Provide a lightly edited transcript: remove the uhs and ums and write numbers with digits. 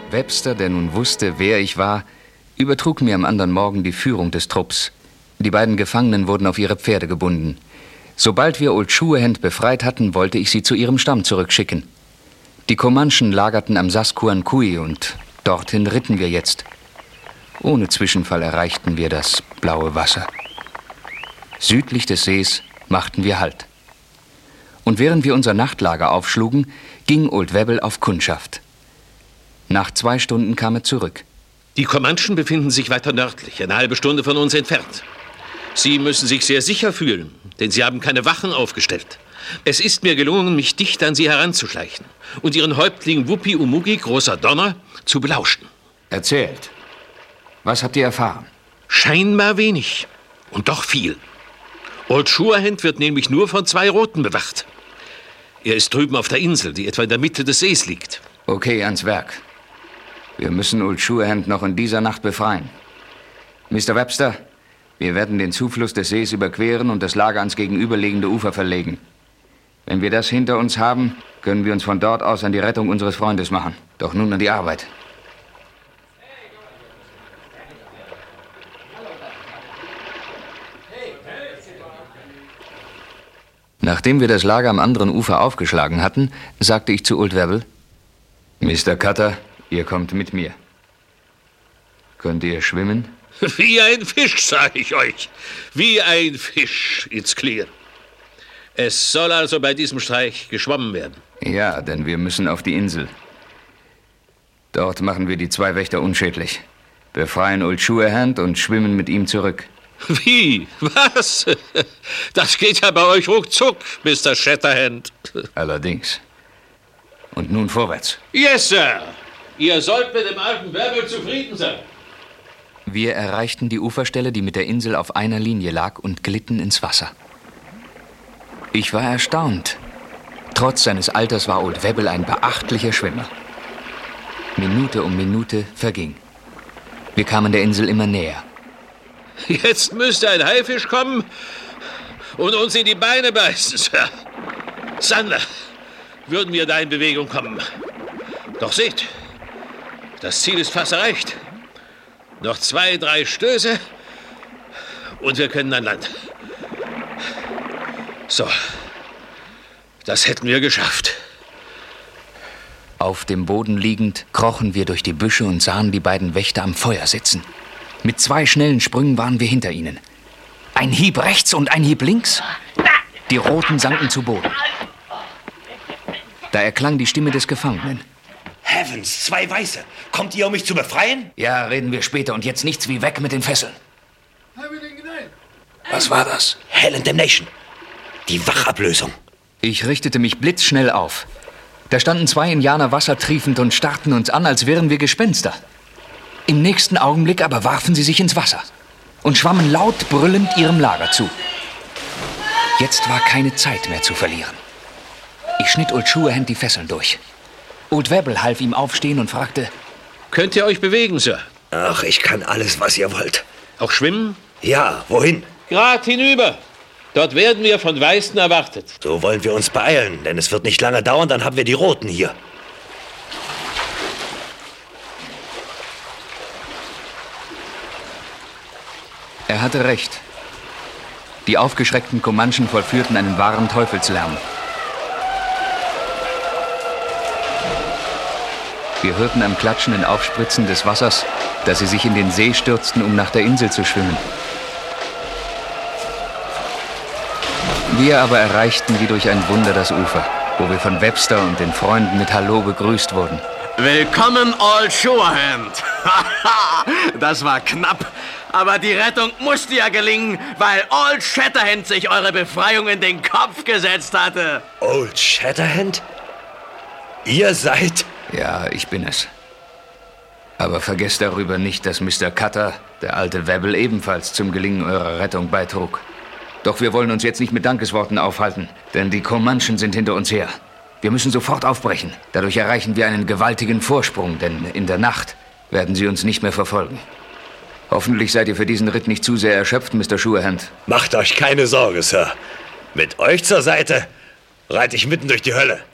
Webster, der nun wusste, wer ich war, übertrug mir am anderen Morgen die Führung des Trupps. Die beiden Gefangenen wurden auf ihre Pferde gebunden. Sobald wir Old Shatterhand befreit hatten, wollte ich sie zu ihrem Stamm zurückschicken. Die Comanchen lagerten am Sasquatchie und dorthin ritten wir jetzt. Ohne Zwischenfall erreichten wir das blaue Wasser. Südlich des Sees machten wir Halt. Und während wir unser Nachtlager aufschlugen, ging Old Webble auf Kundschaft. Nach 2 Stunden kam er zurück. Die Comanchen befinden sich weiter nördlich, eine halbe Stunde von uns entfernt. Sie müssen sich sehr sicher fühlen, denn sie haben keine Wachen aufgestellt. Es ist mir gelungen, mich dicht an sie heranzuschleichen und ihren Häuptling Wuppi Umugi, großer Donner, zu belauschen. Erzählt. Was habt ihr erfahren? Scheinbar wenig und doch viel. Old Shatterhand wird nämlich nur von 2 Roten bewacht. Er ist drüben auf der Insel, die etwa in der Mitte des Sees liegt. Okay, ans Werk. Wir müssen Old Shatterhand noch in dieser Nacht befreien. Mr. Webster, wir werden den Zufluss des Sees überqueren und das Lager ans gegenüberliegende Ufer verlegen. Wenn wir das hinter uns haben, können wir uns von dort aus an die Rettung unseres Freundes machen. Doch nun an die Arbeit. Nachdem wir das Lager am anderen Ufer aufgeschlagen hatten, sagte ich zu Old Webble: Mr. Cutter, ihr kommt mit mir. Könnt ihr schwimmen? Wie ein Fisch, sage ich euch. Wie ein Fisch, it's clear. Es soll also bei diesem Streich geschwommen werden. Ja, denn wir müssen auf die Insel. Dort machen wir die 2 Wächter unschädlich. Befreien Old Shatterhand und schwimmen mit ihm zurück. Wie? Was? Das geht ja bei euch ruckzuck, Mr. Shatterhand. Allerdings. Und nun vorwärts. Yes, Sir. Ihr sollt mit dem alten Webble zufrieden sein. Wir erreichten die Uferstelle, die mit der Insel auf einer Linie lag, und glitten ins Wasser. Ich war erstaunt. Trotz seines Alters war Old Webble ein beachtlicher Schwimmer. Minute um Minute verging. Wir kamen der Insel immer näher. Jetzt müsste ein Haifisch kommen und uns in die Beine beißen, Sir. Sander, würden wir da in Bewegung kommen. Doch seht, das Ziel ist fast erreicht. Noch 2, 3 Stöße und wir können an Land. So, das hätten wir geschafft. Auf dem Boden liegend krochen wir durch die Büsche und sahen die beiden Wächter am Feuer sitzen. Mit 2 schnellen Sprüngen waren wir hinter ihnen. Ein Hieb rechts und ein Hieb links. Die Roten sanken zu Boden. Da erklang die Stimme des Gefangenen. Heavens, 2 Weiße. Kommt ihr, um mich zu befreien? Ja, reden wir später und jetzt nichts wie weg mit den Fesseln. Was war das? Hell and Damnation. Die Wachablösung. Ich richtete mich blitzschnell auf. Da standen 2 Indianer wassertriefend und starrten uns an, als wären wir Gespenster. Im nächsten Augenblick aber warfen sie sich ins Wasser und schwammen laut brüllend ihrem Lager zu. Jetzt war keine Zeit mehr zu verlieren. Ich schnitt Old Shatterhand die Fesseln durch. Old Webble half ihm aufstehen und fragte: Könnt ihr euch bewegen, Sir? Ach, ich kann alles, was ihr wollt. Auch schwimmen? Ja, wohin? Grad hinüber. Dort werden wir von Weißen erwartet. So wollen wir uns beeilen, denn es wird nicht lange dauern, dann haben wir die Roten hier. Er hatte recht. Die aufgeschreckten Comanchen vollführten einen wahren Teufelslärm. Wir hörten am klatschenden Aufspritzen des Wassers, dass sie sich in den See stürzten, um nach der Insel zu schwimmen. Wir aber erreichten wie durch ein Wunder das Ufer, wo wir von Webster und den Freunden mit Hallo begrüßt wurden. Willkommen, Old Shatterhand. Das war knapp. Aber die Rettung musste ja gelingen, weil Old Shatterhand sich eure Befreiung in den Kopf gesetzt hatte. Old Shatterhand? Ihr seid... Ja, ich bin es. Aber vergesst darüber nicht, dass Mr. Cutter, der alte Webble, ebenfalls zum Gelingen eurer Rettung beitrug. Doch wir wollen uns jetzt nicht mit Dankesworten aufhalten, denn die Comanchen sind hinter uns her. Wir müssen sofort aufbrechen. Dadurch erreichen wir einen gewaltigen Vorsprung, denn in der Nacht werden sie uns nicht mehr verfolgen. Hoffentlich seid ihr für diesen Ritt nicht zu sehr erschöpft, Mr. Shatterhand. Macht euch keine Sorge, Sir. Mit euch zur Seite reite ich mitten durch die Hölle.